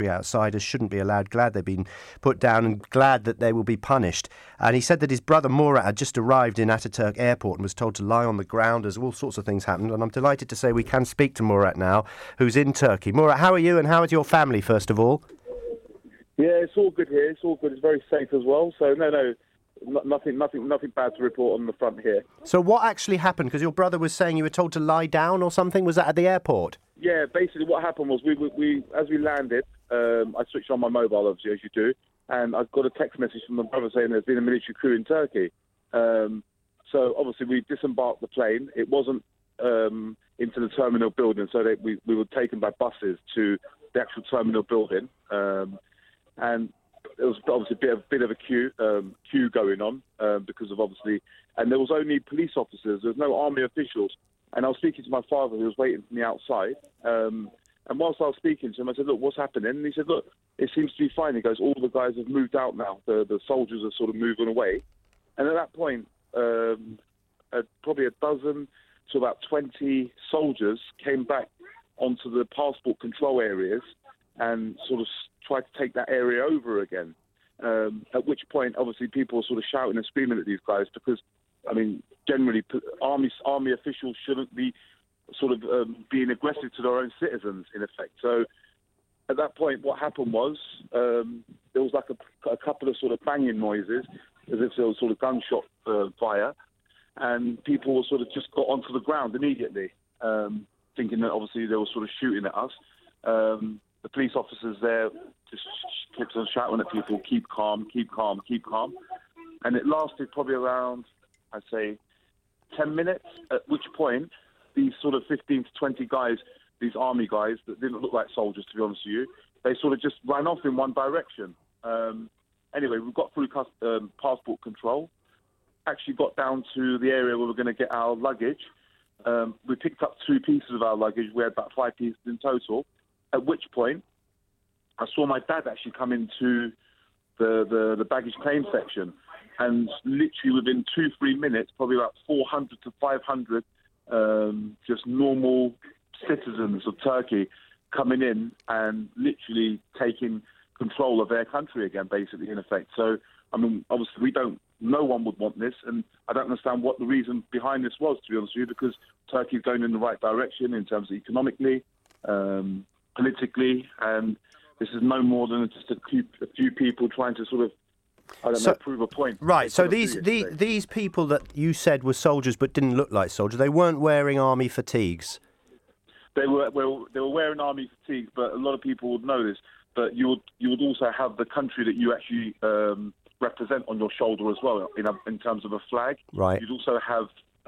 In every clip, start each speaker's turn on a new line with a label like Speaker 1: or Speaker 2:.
Speaker 1: outsiders shouldn't be allowed, glad they've been put down and glad that they will be punished. And he said that his brother Murat had just arrived in Ataturk airport and was told to lie on the ground as all sorts of things happened. And I'm delighted to say we can speak to Murat now, who's in Turkey. Murat, how are you and how is your family, first of all?
Speaker 2: Yeah, it's all good here. It's all good. It's very safe as well. So nothing bad to report on the front here.
Speaker 1: So what actually happened? Because your brother was saying you were told to lie down or something. Was that at the airport?
Speaker 2: Yeah, basically what happened was we as we landed, I switched on my mobile, obviously, as you do, and I got a text message from my brother saying there's been a military coup in Turkey. So obviously we disembarked the plane. It wasn't into the terminal building, so that we were taken by buses to the actual terminal building, and there was obviously a bit of a queue going on because of obviously, and there was only police officers. There was no army officials. And I was speaking to my father, who was waiting for me outside. And whilst I was speaking to him, I said, "Look, what's happening?" And he said, "Look, it seems to be fine." He goes, "All the guys have moved out now. The soldiers are sort of moving away." And at that point, probably a dozen to about 20 soldiers came back onto the passport control areas and sort of tried to take that area over again. At which point, obviously, people were sort of shouting and screaming at these guys because, I mean, generally, army officials shouldn't be sort of being aggressive to their own citizens, in effect. So at that point, what happened was there was like a couple of sort of banging noises, as if there was sort of gunshot fire, and people sort of just got onto the ground immediately, thinking that obviously they were sort of shooting at us. The police officers there just kept on shouting at people, "Keep calm, keep calm, keep calm." And it lasted probably around, I'd say, 10 minutes, at which point these sort of 15 to 20 guys, these army guys that didn't look like soldiers, to be honest with you, they sort of just ran off in one direction. Anyway, we got through passport control, actually got down to the area where we were going to get our luggage. We picked up 2 pieces of our luggage. We had about 5 pieces in total, at which point I saw my dad actually come into the baggage claim section. And literally within 2-3 minutes, probably about 400 to 500 just normal citizens of Turkey coming in and literally taking control of their country again, basically, in effect. So, I mean, obviously, no one would want this, and I don't understand what the reason behind this was, to be honest with you, because Turkey is going in the right direction in terms of economically, politically, and this is no more than just a few people trying to sort of, I don't know, prove a point.
Speaker 1: Right, so these people that you said were soldiers but didn't look like soldiers, they weren't wearing army fatigues?
Speaker 2: They were wearing army fatigues, but a lot of people would know this, but you would also have the country that you actually represent on your shoulder as well, in terms of a flag.
Speaker 1: Right.
Speaker 2: You'd also have,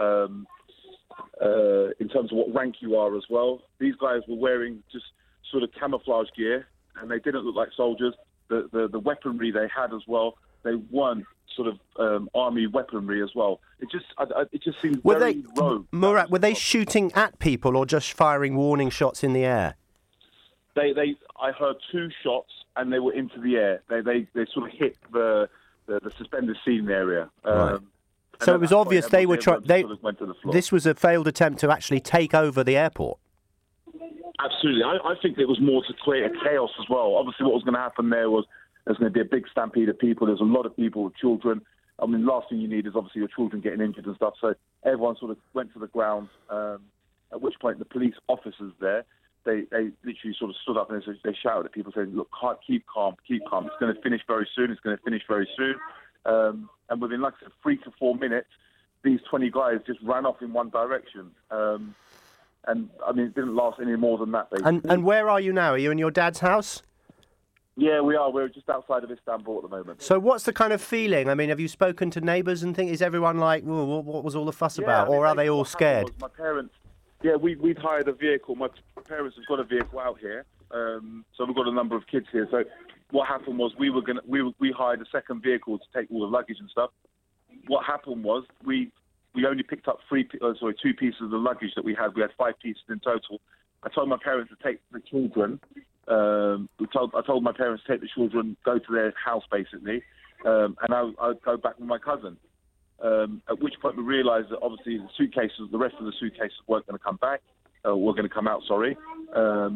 Speaker 2: in terms of what rank you are as well, these guys were wearing just sort of camouflage gear, and they didn't look like soldiers. The weaponry they had as well, they weren't sort of army weaponry as well. It just seemed very rogue.
Speaker 1: Murat, were they shooting at people or just firing warning shots in the air?
Speaker 2: I heard 2 shots and they were into the air. They sort of hit the suspended seating area.
Speaker 1: Right. So it was obvious they were trying. This was a failed attempt to actually take over the airport.
Speaker 2: Absolutely. I think it was more to create a chaos as well. Obviously, what was going to happen there was there's going to be a big stampede of people. There's a lot of people with children. I mean, last thing you need is obviously your children getting injured and stuff. So everyone sort of went to the ground, at which point the police officers there, they literally sort of stood up and they shouted at people saying, "Look, keep calm, keep calm. It's going to finish very soon. It's going to finish very soon." And within, like I said, 3 to 4 minutes, these 20 guys just ran off in one direction. And, I mean, it didn't last any more than that, basically.
Speaker 1: And where are you now? Are you in your dad's house?
Speaker 2: Yeah, we are. We're just outside of Istanbul at the moment.
Speaker 1: So what's the kind of feeling? I mean, have you spoken to neighbours and things? Is everyone like, what was all the fuss about? Or are they all scared?
Speaker 2: My parents, we'd hired a vehicle. My parents have got a vehicle out here. So we've got a number of kids here. So what happened was we hired a second vehicle to take all the luggage and stuff. What happened was we only picked up 2 pieces of the luggage that we had. We had 5 pieces in total. I told my parents to take the children. I told my parents to take the children, go to their house basically, and I'd go back with my cousin. At which point we realised that obviously the rest of the suitcases weren't going to come back, were going to come out. Sorry.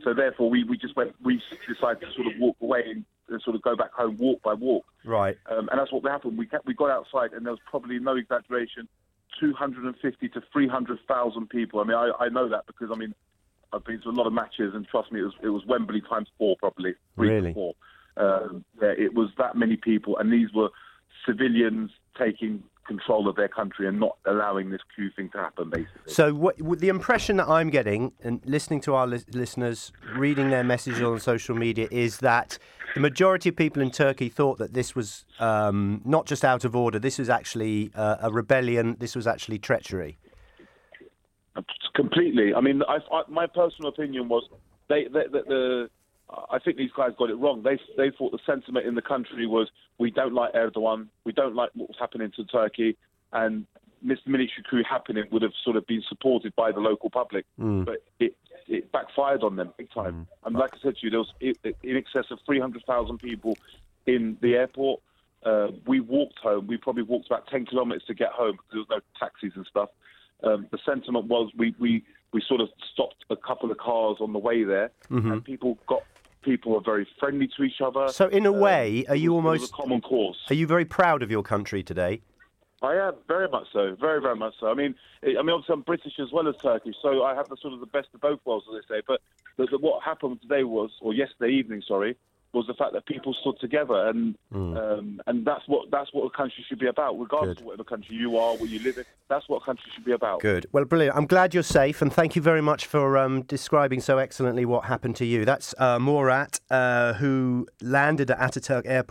Speaker 2: So therefore, we decided to sort of walk away and sort of go back home walk by walk.
Speaker 1: Right.
Speaker 2: And that's what happened. We got outside, and there was probably, no exaggeration, 250 to 300,000 people. I mean, I know that because, I mean, I've been to a lot of matches, and trust me, it was Wembley times 4, probably. 3
Speaker 1: Really?
Speaker 2: to 4. It was that many people, and these were civilians taking control of their country and not allowing this coup thing to happen, basically.
Speaker 1: So the impression that I'm getting, and listening to our listeners, reading their messages on social media, is that the majority of people in Turkey thought that this was not just out of order, this was actually a rebellion, this was actually treachery.
Speaker 2: Completely. I mean, my personal opinion was I think these guys got it wrong. They thought the sentiment in the country was, we don't like Erdogan, we don't like what's happening to Turkey, and this military coup happening would have sort of been supported by the local public. But it backfired on them big time. And like I said to you, there was in excess of 300,000 people in the airport. We walked home. We probably walked about 10 kilometres to get home because there was no taxis and stuff. The sentiment was we sort of stopped a couple of cars on the way there, and people are very friendly to each other.
Speaker 1: So in a way, are you almost...
Speaker 2: It was a common cause.
Speaker 1: Are you very proud of your country today?
Speaker 2: I am, very much so. Very, very much so. I mean, obviously I'm British as well as Turkish, so I have the sort of the best of both worlds, as they say. But what happened today yesterday evening, was the fact that people stood together, and that's what a country should be about, regardless of whatever country you are, where you live in. That's what a country should be about.
Speaker 1: Good. Well, brilliant. I'm glad you're safe, and thank you very much for describing so excellently what happened to you. That's Murat, who landed at Ataturk Airport